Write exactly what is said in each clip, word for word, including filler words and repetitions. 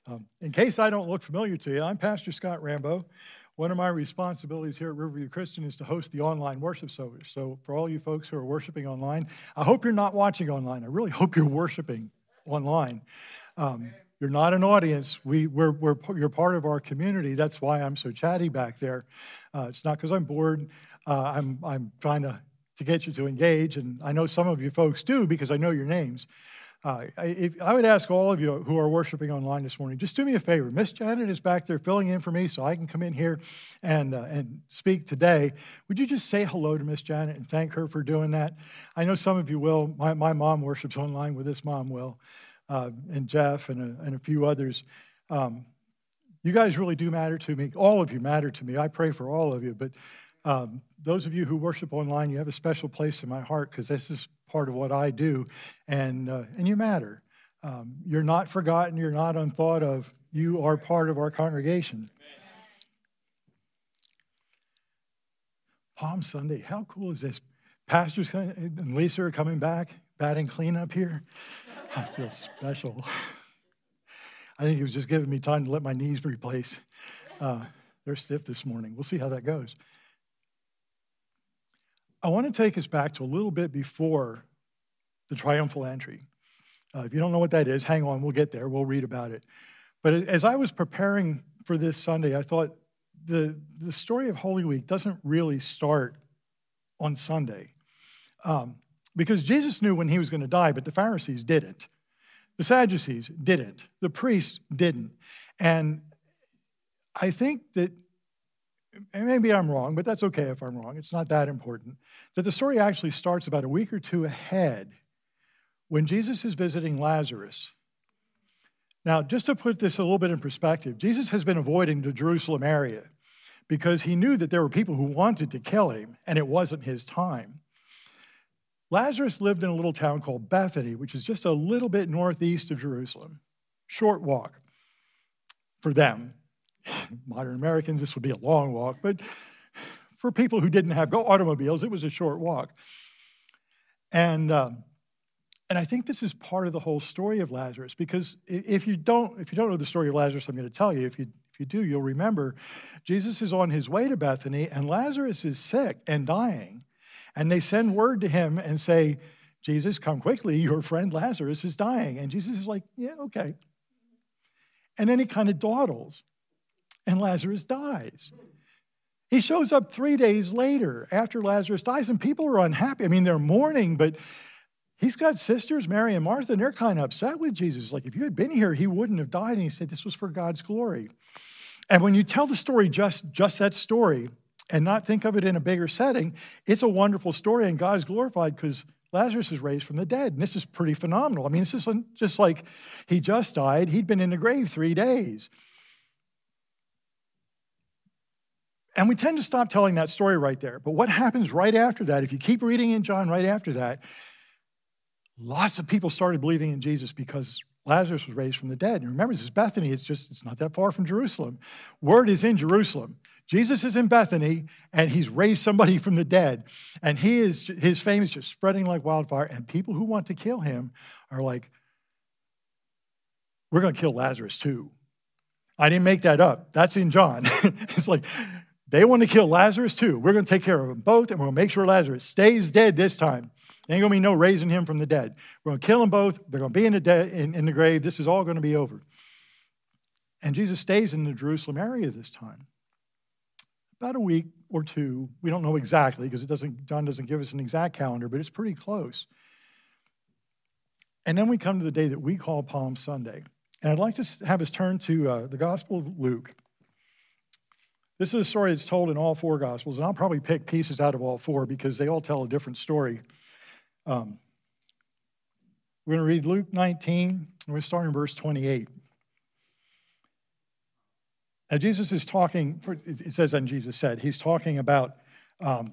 Um, in case I don't look familiar to you, I'm Pastor Scott Rambo. One of my responsibilities here at Riverview Christian is to host the online worship service. So for all you folks who are worshiping online, I hope you're not watching online. I really hope you're worshiping online. Um, you're not an audience. We, we're, we're, you're part of our community. That's why I'm so chatty back there. Uh, it's not because I'm bored. Uh, I'm, I'm trying to, to get you to engage, and I know some of you folks do because I know your names. Uh, I, if, I would ask all of you who are worshiping online this morning, just do me a favor. Miss Janet is back there filling in for me so I can come in here and, uh, and speak today. Would you just say hello to Miss Janet and thank her for doing that? I know some of you will. My, my mom worships online with this mom will, uh, and Jeff and a, and a few others. Um, you guys really do matter to me. All of you matter to me. I pray for all of you. But um, those of you who worship online, you have a special place in my heart because this is part of what I do, and uh, and you matter. Um, you're not forgotten. You're not unthought of. You are part of our congregation. Palm Sunday, how cool is this? Pastors and Lisa are coming back, batting clean up here. I feel special. I think he was just giving me time to let my knees replace. Uh, they're stiff this morning. We'll see how that goes. I want to take us back to a little bit before the triumphal entry. Uh, if you don't know what that is, hang on, we'll get there. We'll read about it. But as I was preparing for this Sunday, I thought the, the story of Holy Week doesn't really start on Sunday. Um, because Jesus knew when he was going to die, but the Pharisees didn't. The Sadducees didn't. The priests didn't. And I think that, and maybe I'm wrong, but that's okay if I'm wrong. It's not that important. That the story actually starts about a week or two ahead when Jesus is visiting Lazarus. Now, just to put this a little bit in perspective, Jesus has been avoiding the Jerusalem area because he knew that there were people who wanted to kill him, and it wasn't his time. Lazarus lived in a little town called Bethany, which is just a little bit northeast of Jerusalem. Short walk for them. Modern Americans, this would be a long walk, but for people who didn't have automobiles, it was a short walk. And um, and I think this is part of the whole story of Lazarus, because if you don't if you don't know the story of Lazarus, I'm going to tell you. If you if you do, you'll remember Jesus is on his way to Bethany, and Lazarus is sick and dying, and they send word to him and say, "Jesus, come quickly. Your friend Lazarus is dying." And Jesus is like, "Yeah, okay." And then he kind of dawdles. And Lazarus dies. He shows up three days later after Lazarus dies, and people are unhappy. I mean, they're mourning, but he's got sisters, Mary and Martha, and they're kind of upset with Jesus. Like, if you had been here, he wouldn't have died. And he said this was for God's glory. And when you tell the story, just, just that story, and not think of it in a bigger setting, it's a wonderful story, and God's glorified because Lazarus is raised from the dead. And this is pretty phenomenal. I mean, it's just, just like he just died. He'd been in the grave three days. And we tend to stop telling that story right there. But what happens right after that, if you keep reading in John right after that, lots of people started believing in Jesus because Lazarus was raised from the dead. And remember, this is Bethany. It's just, it's not that far from Jerusalem. Word is in Jerusalem. Jesus is in Bethany, and he's raised somebody from the dead. And he is his fame is just spreading like wildfire. And people who want to kill him are like, we're going to kill Lazarus too. I didn't make that up. That's in John. It's like, they want to kill Lazarus too. We're going to take care of them both, and we're going to make sure Lazarus stays dead this time. There ain't going to be no raising him from the dead. We're going to kill them both. They're going to be in the, de- in, in the grave. This is all going to be over. And Jesus stays in the Jerusalem area this time. About a week or two. We don't know exactly because it doesn't. John doesn't give us an exact calendar, but it's pretty close. And then we come to the day that we call Palm Sunday. And I'd like to have us turn to uh, the Gospel of Luke. This is a story that's told in all four Gospels, and I'll probably pick pieces out of all four because they all tell a different story. Um, we're going to read Luke nineteen, and we're going to start in verse twenty-eight. Now, Jesus is talking, it says, and Jesus said, he's talking about um,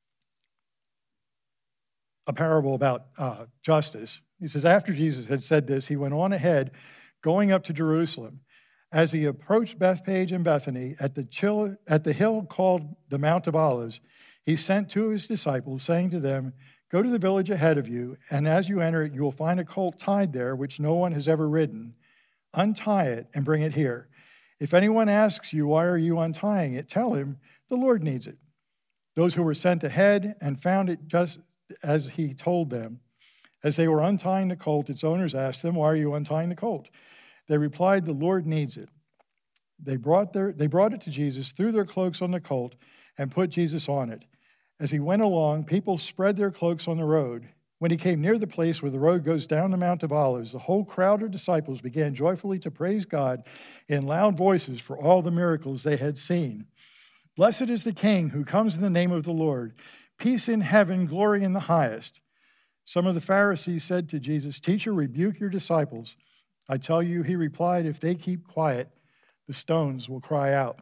a parable about uh, justice. He says, after Jesus had said this, he went on ahead, going up to Jerusalem. As he approached Bethphage and Bethany at the, chill, at the hill called the Mount of Olives, he sent two of his disciples, saying to them, go to the village ahead of you, and as you enter it, you will find a colt tied there, which no one has ever ridden. Untie it and bring it here. If anyone asks you, why are you untying it? Tell him, the Lord needs it. Those who were sent ahead and found it just as he told them. As they were untying the colt, its owners asked them, why are you untying the colt? They replied, the Lord needs it. They brought, their, they brought it to Jesus, threw their cloaks on the colt, and put Jesus on it. As he went along, people spread their cloaks on the road. When he came near the place where the road goes down the Mount of Olives, the whole crowd of disciples began joyfully to praise God in loud voices for all the miracles they had seen. Blessed is the King who comes in the name of the Lord. Peace in heaven, glory in the highest. Some of the Pharisees said to Jesus, Teacher, rebuke your disciples. I tell you, he replied, if they keep quiet, the stones will cry out.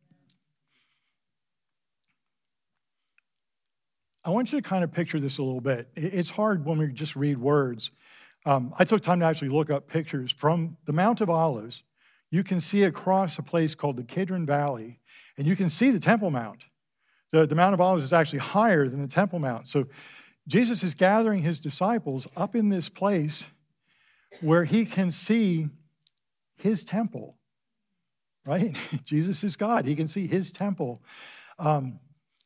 I want you to kind of picture this a little bit. It's hard when we just read words. Um, I took time to actually look up pictures. From the Mount of Olives, you can see across a place called the Kidron Valley, and you can see the Temple Mount. The, the Mount of Olives is actually higher than the Temple Mount. So Jesus is gathering his disciples up in this place where he can see his temple, right? Jesus is God. He can see his temple. Um,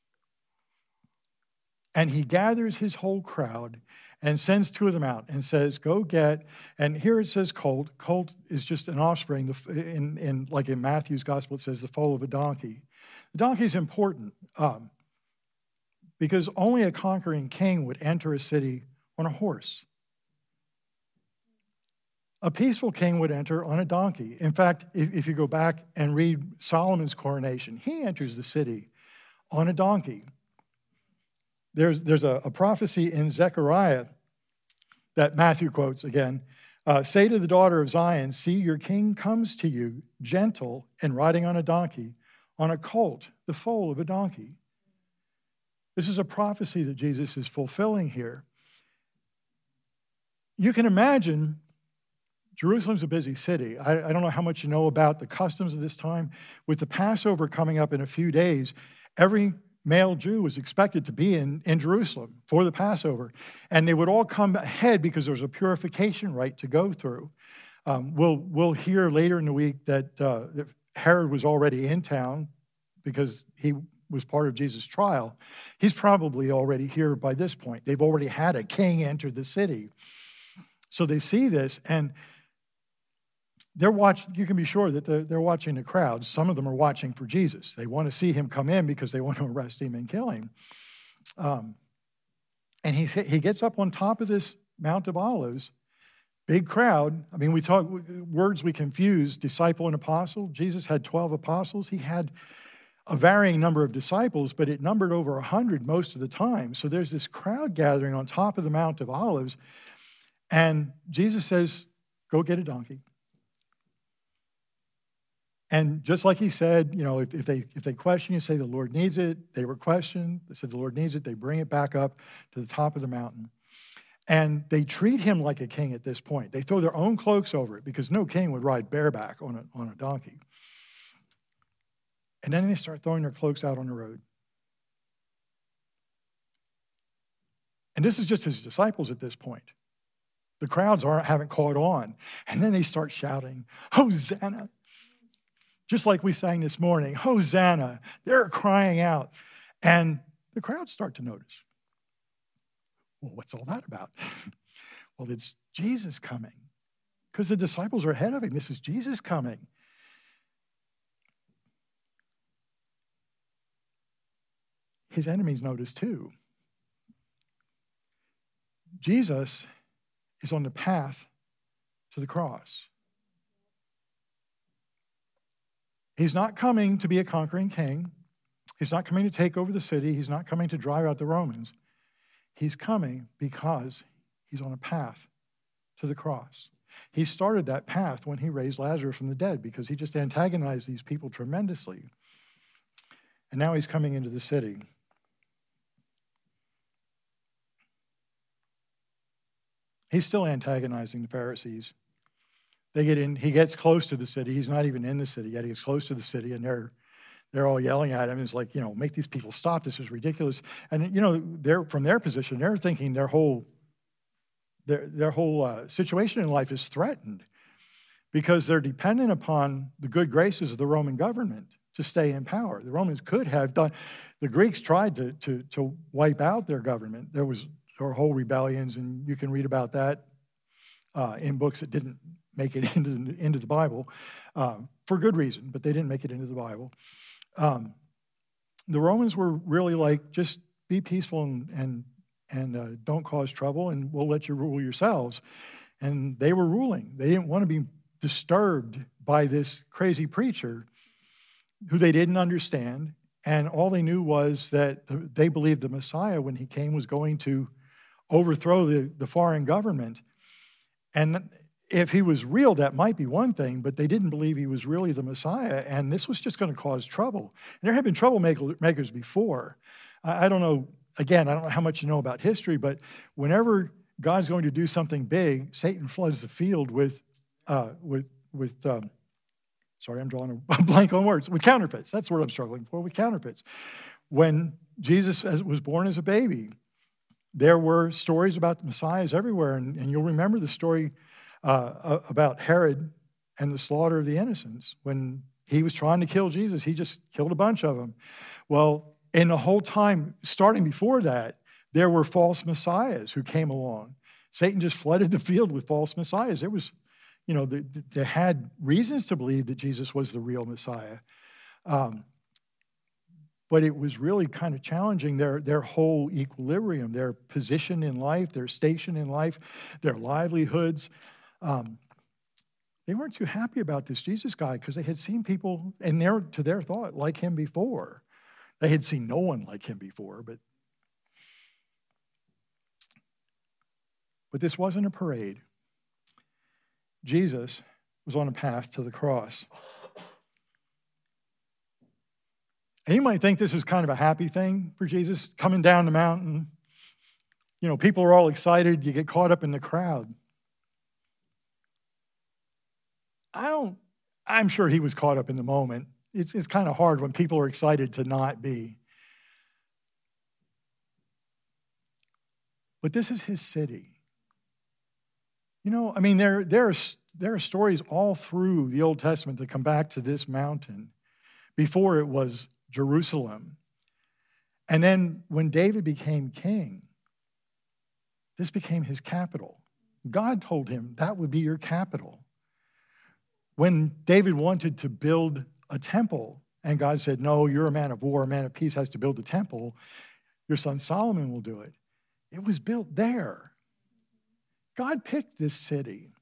And he gathers his whole crowd and sends two of them out and says, go get, and here it says colt. Colt is just an offspring. In, in Like in Matthew's gospel, it says the foal of a donkey. The donkey is important um, because only a conquering king would enter a city on a horse. A peaceful king would enter on a donkey. In fact, if, if you go back and read Solomon's coronation, he enters the city on a donkey. There's, there's a, a prophecy in Zechariah that Matthew quotes again. Uh, Say to the daughter of Zion, see, your king comes to you, gentle and riding on a donkey, on a colt, the foal of a donkey. This is a prophecy that Jesus is fulfilling here. You can imagine Jerusalem's a busy city. I, I don't know how much you know about the customs of this time. With the Passover coming up in a few days, every male Jew was expected to be in, in Jerusalem for the Passover. And they would all come ahead because there was a purification rite to go through. Um, we'll, we'll hear later in the week that, uh, that Herod was already in town because he was part of Jesus' trial. He's probably already here by this point. They've already had a king enter the city. So they see this, and they're watching. You can be sure that they're, they're watching the crowds. Some of them are watching for Jesus. They want to see him come in because they want to arrest him and kill him. Um, and he, he gets up on top of this Mount of Olives, big crowd. I mean, we talk, words we confuse, disciple and apostle. Jesus had twelve apostles. He had a varying number of disciples, but it numbered over one hundred most of the time. So there's this crowd gathering on top of the Mount of Olives, and Jesus says, go get a donkey. And just like he said, you know, if, if they if they question you, say the Lord needs it. They were questioned. They said the Lord needs it. They bring it back up to the top of the mountain. And they treat him like a king at this point. They throw their own cloaks over it because no king would ride bareback on a, on a donkey. And then they start throwing their cloaks out on the road. And this is just his disciples at this point. The crowds aren't haven't caught on. And then they start shouting, Hosanna. Just like we sang this morning, Hosanna. They're crying out. And the crowds start to notice. Well, what's all that about? Well, it's Jesus coming. Because the disciples are ahead of him. This is Jesus coming. His enemies notice too. Jesus is on the path to the cross. He's not coming to be a conquering king. He's not coming to take over the city. He's not coming to drive out the Romans. He's coming because he's on a path to the cross. He started that path when he raised Lazarus from the dead because he just antagonized these people tremendously. And now he's coming into the city. He's still antagonizing the Pharisees. They get in, he gets close to the city. He's not even in the city yet. He gets close to the city, and they're they're all yelling at him. It's like, you know, make these people stop. This is ridiculous. And, you know, they're from their position, they're thinking their whole their their whole uh, situation in life is threatened. because they're dependent upon the good graces of the Roman government to stay in power. The Romans could have done, the Greeks tried to, to, to wipe out their government. There was there were whole rebellions, and you can read about that uh, in books that didn't make it into the, into the Bible uh, for good reason, but they didn't make it into the Bible. Um, the Romans were really like, just be peaceful and and, and uh, don't cause trouble, and we'll let you rule yourselves. And they were ruling. They didn't want to be disturbed by this crazy preacher who they didn't understand. And all they knew was that they believed the Messiah, when he came, was going to overthrow the, the foreign government. And if he was real, that might be one thing, but they didn't believe he was really the Messiah, and this was just going to cause trouble. And there have been troublemakers before. I, I don't know, again, I don't know how much you know about history, but whenever God's going to do something big, Satan floods the field with, uh, with, with um, sorry, I'm drawing a blank on words, with counterfeits. That's what I'm struggling for, with counterfeits. When Jesus was born as a baby, there were stories about the messiahs everywhere, and, and you'll remember the story uh, about Herod and the slaughter of the innocents. When he was trying to kill Jesus, he just killed a bunch of them. Well, in the whole time, starting before that, there were false messiahs who came along. Satan just flooded the field with false messiahs. There was, you know, they, they had reasons to believe that Jesus was the real Messiah. Um, but it was really kind of challenging their, their whole equilibrium, their position in life, their station in life, their livelihoods. Um, they weren't too happy about this Jesus guy because they had seen people, and their, to their thought, like him before. They had seen no one like him before, but But this wasn't a parade. Jesus was on a path to the cross. And you might think this is kind of a happy thing for Jesus, coming down the mountain. You know, people are all excited. You get caught up in the crowd. I don't, I'm sure he was caught up in the moment. It's, it's kind of hard when people are excited to not be. But this is his city. You know, I mean, there, there, are, there are stories all through the Old Testament that come back to this mountain. Before it was Jerusalem. And then when David became king, this became his capital. God told him that would be your capital. When David wanted to build a temple, and God said, no, you're a man of war, a man of peace has to build the temple, your son Solomon will do it. It was built there. God picked this city.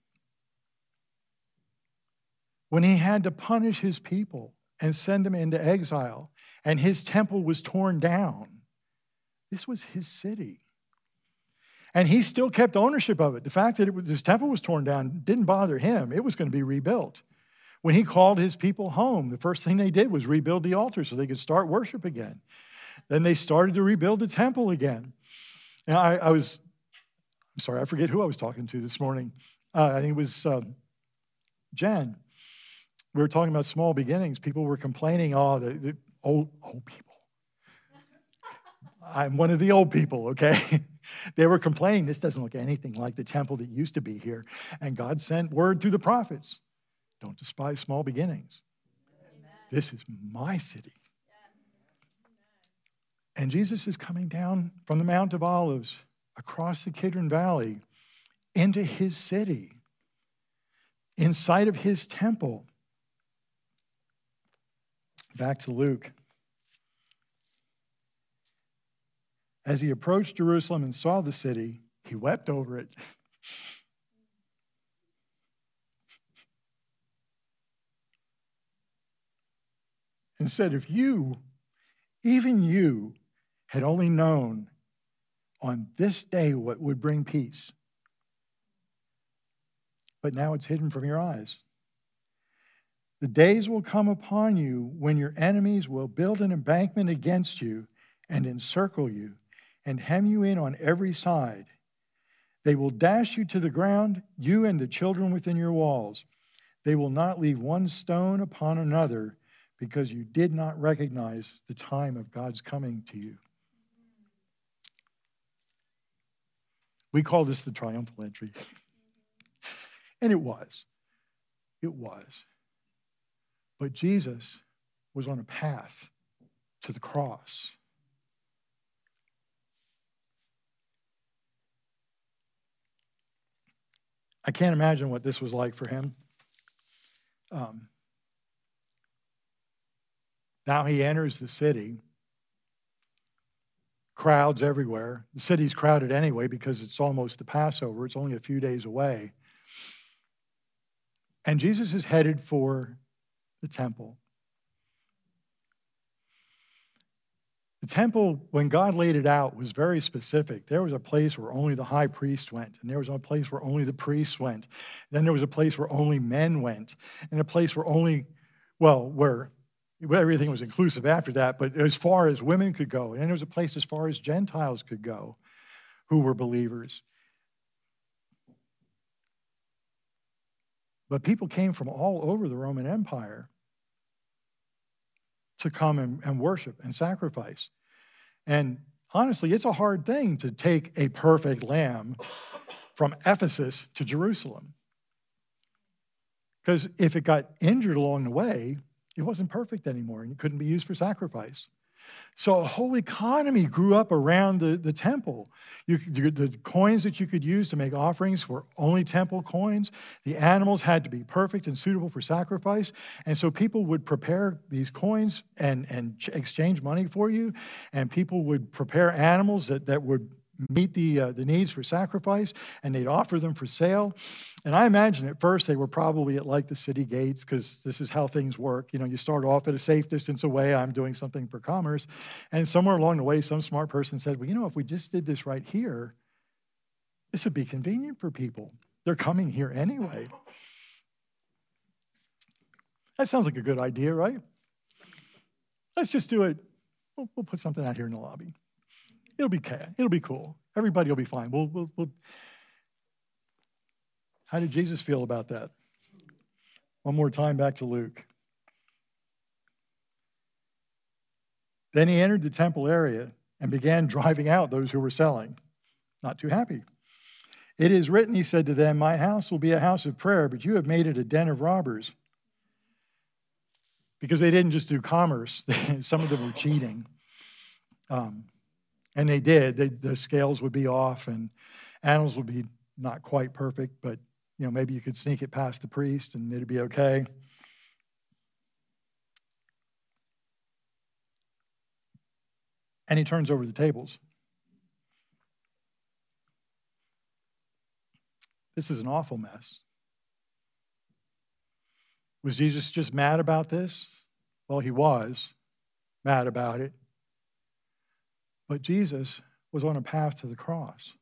When he had to punish his people and send them into exile, and his temple was torn down, this was his city. And he still kept ownership of it. The fact that it was, his temple was torn down didn't bother him. It was going to be rebuilt. When he called his people home, the first thing they did was rebuild the altar so they could start worship again. Then they started to rebuild the temple again. And I, I was... I'm sorry, I forget who I was talking to this morning. Uh, I think it was um, Jen. We were talking about small beginnings. People were complaining, oh, the, the old, old people. I'm one of the old people, okay? They were complaining, this doesn't look anything like the temple that used to be here. And God sent word through the prophets, don't despise small beginnings. Amen. This is my city. Yeah. And Jesus is coming down from the Mount of Olives, across the Kidron Valley, into his city, inside of his temple. Back to Luke. As he approached Jerusalem and saw the city, he wept over it. And said, if you, even you, had only known on this day what would bring peace. But now it's hidden from your eyes. The days will come upon you when your enemies will build an embankment against you and encircle you and hem you in on every side. They will dash you to the ground, you and the children within your walls. They will not leave one stone upon another because you did not recognize the time of God's coming to you. We call this the triumphal entry. And it was. It was. But Jesus was on a path to the cross. I can't imagine what this was like for him. Um, now he enters the city. Crowds everywhere. The city's crowded anyway because it's almost the Passover. It's only a few days away. And Jesus is headed for the temple. The temple, when God laid it out, was very specific. There was a place where only the high priest went, and there was a place where only the priests went. Then there was a place where only men went, and a place where only, well, where everything was inclusive after that, but as far as women could go. And there was a place as far as Gentiles could go who were believers. But people came from all over the Roman Empire to come and, and worship and sacrifice. And honestly, it's a hard thing to take a perfect lamb from Ephesus to Jerusalem. Because if it got injured along the way, it wasn't perfect anymore and it couldn't be used for sacrifice. So a whole economy grew up around the, the temple. You, the coins that you could use to make offerings were only temple coins. The animals had to be perfect and suitable for sacrifice. And so people would prepare these coins and, and exchange money for you. And people would prepare animals that, that would meet the, uh, the needs for sacrifice, and they'd offer them for sale. And I imagine at first they were probably at like the city gates, because this is how things work. You know, you start off at a safe distance away. I'm doing something for commerce. And somewhere along the way, some smart person said, well, you know, if we just did this right here, this would be convenient for people. They're coming here anyway. That sounds like a good idea, right? Let's just do it. We'll, we'll put something out here in the lobby. It'll be it'll be cool. Everybody will be fine. We'll, we'll, we'll. How did Jesus feel about that? One more time back to Luke. Then he entered the temple area and began driving out those who were selling. Not too happy. It is written, he said to them, my house will be a house of prayer, but you have made it a den of robbers. Because they didn't just do commerce. Some of them were cheating. Um, And they did. They, the scales would be off, and animals would be not quite perfect, but you know, maybe you could sneak it past the priest, and it'd be okay. And he turns over the tables. This is an awful mess. Was Jesus just mad about this? Well, he was mad about it. But Jesus was on a path to the cross.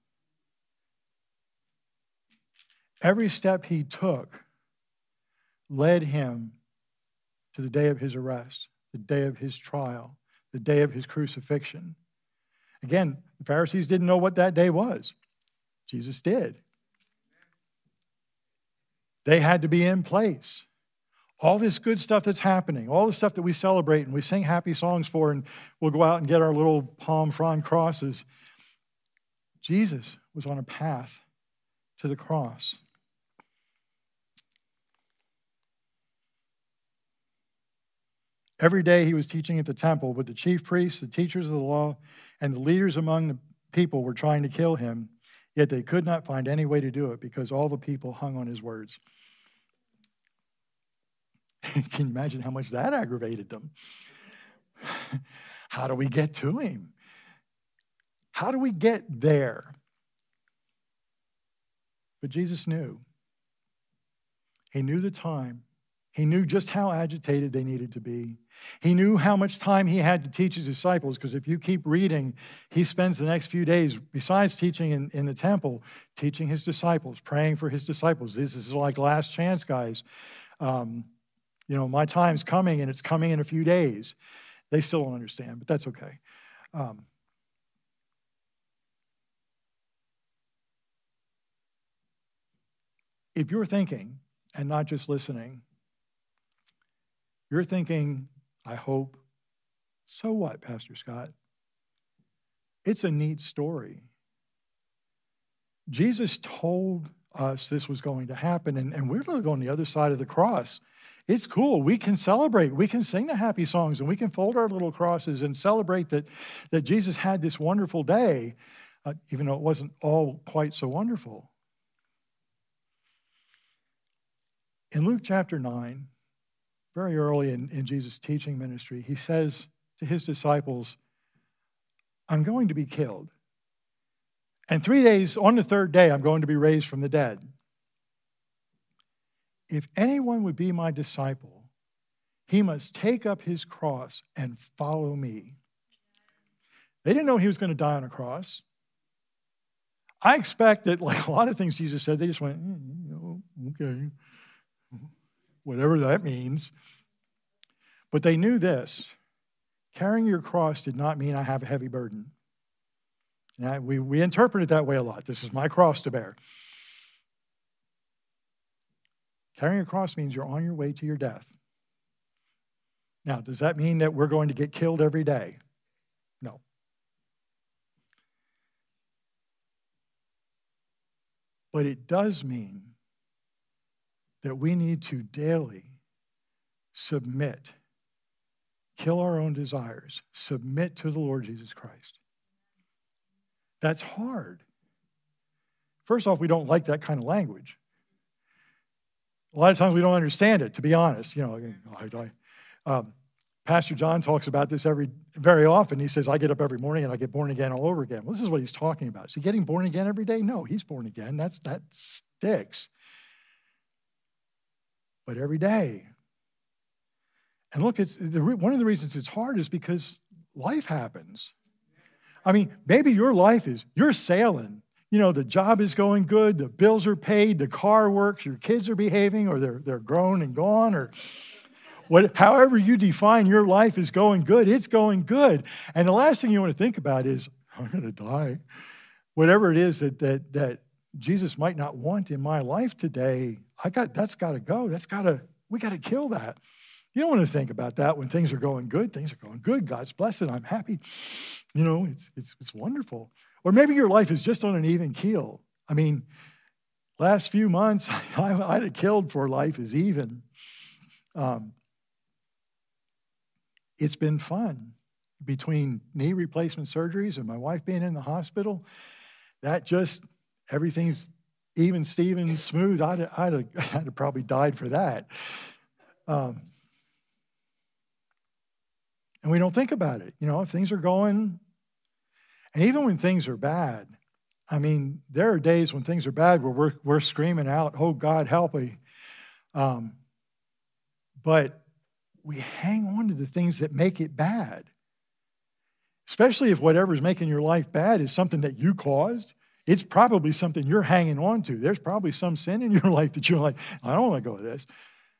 Every step he took led him to the day of his arrest, the day of his trial, the day of his crucifixion. Again, the Pharisees didn't know what that day was. Jesus did. They had to be in place. All this good stuff that's happening, all the stuff that we celebrate and we sing happy songs for, and we'll go out and get our little palm frond crosses. Jesus was on a path to the cross. Every day he was teaching at the temple, but the chief priests, the teachers of the law, and the leaders among the people were trying to kill him, yet they could not find any way to do it because all the people hung on his words. Can you imagine how much that aggravated them? How do we get to him? How do we get there? But Jesus knew. He knew the time. He knew just how agitated they needed to be. He knew how much time he had to teach his disciples, because if you keep reading, he spends the next few days, besides teaching in, in the temple, teaching his disciples, praying for his disciples. This is like last chance, guys. Um, You know, my time's coming, and it's coming in a few days. They still don't understand, but that's okay. Um, if you're thinking and not just listening, you're thinking, I hope, so what, Pastor Scott? It's a neat story. Jesus told us this was going to happen. And, and we're living on the other side of the cross. It's cool. We can celebrate. We can sing the happy songs, and we can fold our little crosses and celebrate that, that Jesus had this wonderful day, uh, even though it wasn't all quite so wonderful. In Luke chapter nine, very early in, in Jesus' teaching ministry, he says to his disciples, I'm going to be killed. And three days, on the third day, I'm going to be raised from the dead. If anyone would be my disciple, he must take up his cross and follow me. They didn't know he was going to die on a cross. I expect that, like a lot of things Jesus said, they just went, mm, okay, whatever that means. But they knew this. Carrying your cross did not mean I have a heavy burden. Now, we, we interpret it that way a lot. This is my cross to bear. Carrying a cross means you're on your way to your death. Now, does that mean that we're going to get killed every day? No. But it does mean that we need to daily submit, kill our own desires, submit to the Lord Jesus Christ. That's hard. First off, we don't like that kind of language. A lot of times we don't understand it, to be honest. You know, I, I, um, Pastor John talks about this every very often. He says, I get up every morning and I get born again all over again. Well, this is what he's talking about. Is he getting born again every day? No, he's born again. That's, that sticks. But every day. And look, it's the, one of the reasons it's hard is because life happens. I mean, maybe your life is, you're sailing. You know, the job is going good, the bills are paid, the car works, your kids are behaving, or they're they're grown and gone, or what, however you define your life is going good, it's going good. And the last thing you want to think about is, I'm going to die. Whatever it is that that that Jesus might not want in my life today, I got that's got to go. That's got to we got to kill that. You don't want to think about that when things are going good. Things are going good. God's blessed. I'm happy. You know, it's it's it's wonderful. Or maybe your life is just on an even keel. I mean, last few months, I, I'd have killed for life is even. Um, it's been fun. Between knee replacement surgeries and my wife being in the hospital, that just, everything's even, Steven, smooth. I'd, I'd, have, I'd have probably died for that. Um, and we don't think about it. You know, if things are going. And even when things are bad, I mean, there are days when things are bad where we're, we're screaming out, oh, God, help me. Um, but we hang on to the things that make it bad, especially if whatever's making your life bad is something that you caused. It's probably something you're hanging on to. There's probably some sin in your life that you're like, I don't want to go with this.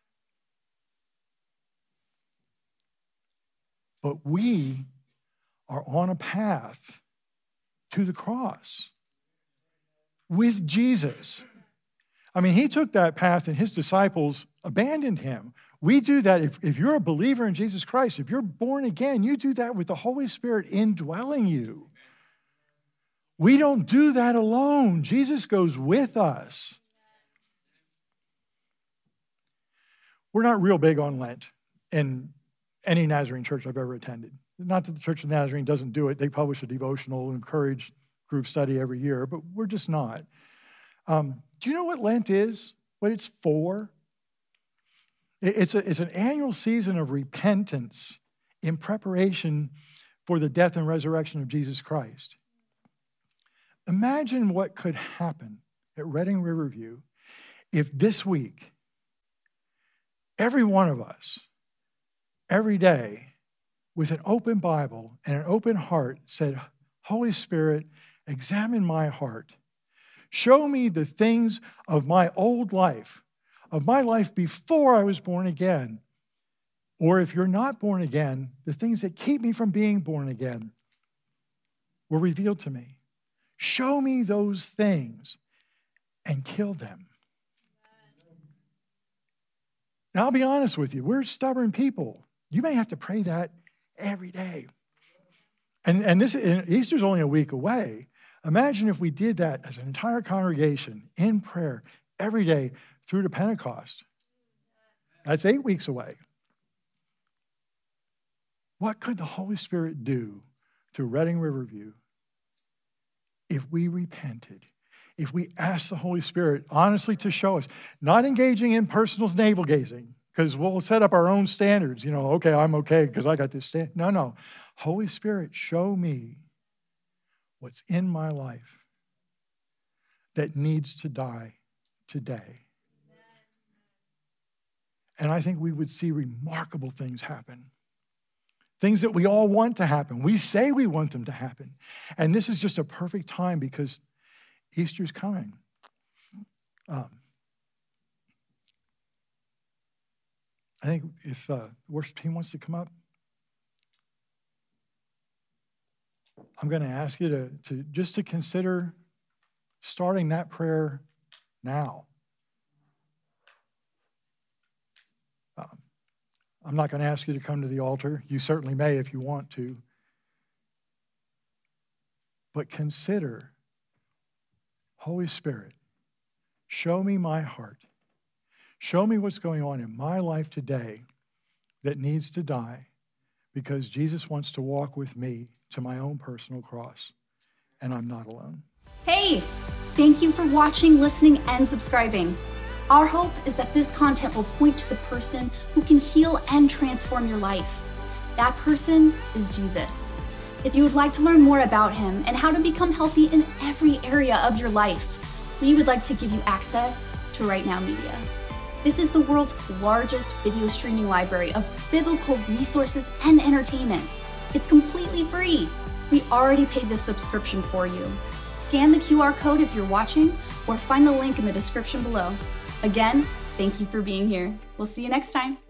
But we are on a path to the cross with Jesus. I mean, he took that path and his disciples abandoned him. We do that if, if you're a believer in Jesus Christ, if you're born again, you do that with the Holy Spirit indwelling you. We don't do that alone. Jesus goes with us. We're not real big on Lent in any Nazarene church I've ever attended. Not that the Church of the Nazarene doesn't do it. They publish a devotional, encourage group study every year, but we're just not. Um, do you know what Lent is? What it's for? It's, a, it's an annual season of repentance in preparation for the death and resurrection of Jesus Christ. Imagine what could happen at Reading Riverview if this week, every one of us, every day, with an open Bible and an open heart, said, Holy Spirit, examine my heart. Show me the things of my old life, of my life before I was born again. Or if you're not born again, the things that keep me from being born again were revealed to me. Show me those things and kill them. Now, I'll be honest with you. We're stubborn people. You may have to pray that every day. And, and this and Easter's only a week away. Imagine if we did that as an entire congregation in prayer every day through to Pentecost. That's eight weeks away. What could the Holy Spirit do through Reading Riverview if we repented? If we asked the Holy Spirit honestly to show us, not engaging in personal navel-gazing, because we'll set up our own standards. You know, okay, I'm okay because I got this stand. No, no. Holy Spirit, show me what's in my life that needs to die today. And I think we would see remarkable things happen. Things that we all want to happen. We say we want them to happen. And this is just a perfect time because Easter's coming. Um, I think if uh, the worship team wants to come up, I'm going to ask you to, to just to consider starting that prayer now. Um, I'm not going to ask you to come to the altar. You certainly may if you want to. But consider, Holy Spirit, show me my heart. Show me what's going on in my life today that needs to die because Jesus wants to walk with me to my own personal cross, and I'm not alone. Hey, thank you for watching, listening, and subscribing. Our hope is that this content will point to the person who can heal and transform your life. That person is Jesus. If you would like to learn more about him and how to become healthy in every area of your life, we would like to give you access to Right Now Media. This is the world's largest video streaming library of biblical resources and entertainment. It's completely free. We already paid this subscription for you. Scan the Q R code if you're watching or find the link in the description below. Again, thank you for being here. We'll see you next time.